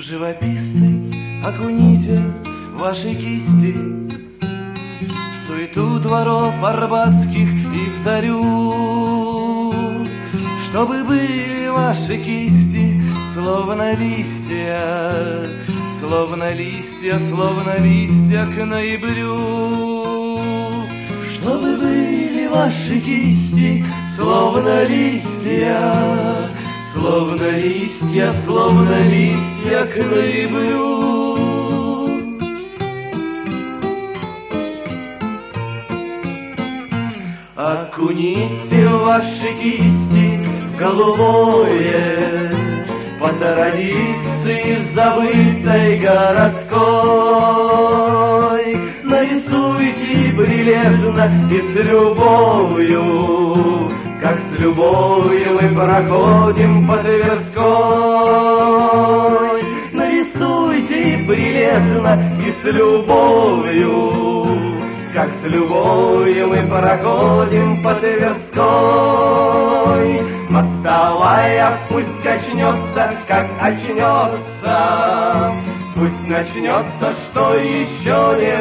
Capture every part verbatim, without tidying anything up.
Живописцы, окуните ваши кисти в суету дворов арбатских и в зарю, чтобы были ваши кисти словно листья, словно листья, словно листья к ноябрю, чтобы были ваши кисти словно листья, словно листья, словно листья к ноябрю. Окуните ваши кисти в голубое, по традиции забытой городской. Нарисуйте прилежно и с любовью, как с любовью мы проходим по Тверской. Нарисуйте прилежно и с любовью, как с любовью мы проходим по Тверской. Мостовая пусть качнется, как очнется, пусть начнется, что еще не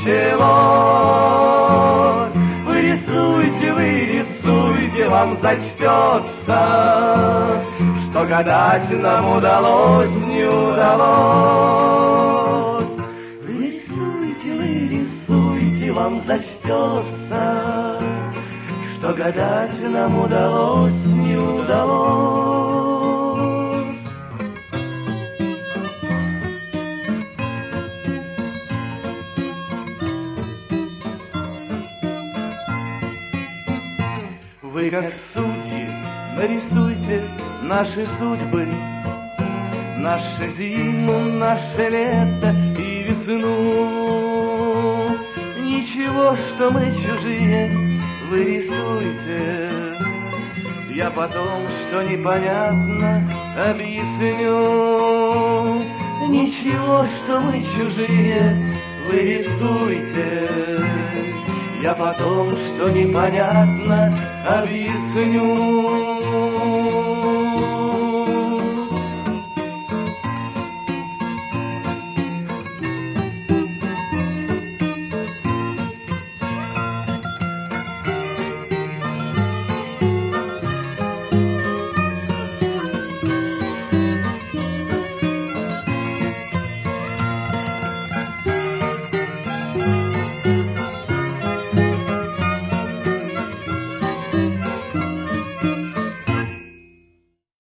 началось. Вы рисуйте, вы рисуйте, вам зачтется, что гадать нам удалось, не удалось. Вы рисуйте, вы рисуйте, вам зачтется, что гадать нам удалось, не удалось. Вы, как судьи, нарисуйте наши судьбы, нашу зиму, наше лето и весну. Ничего, что мы чужие, вы рисуйте, я потом, что непонятно, объясню. Ничего, что мы чужие, вы рисуйте, я потом, что непонятно, объясню.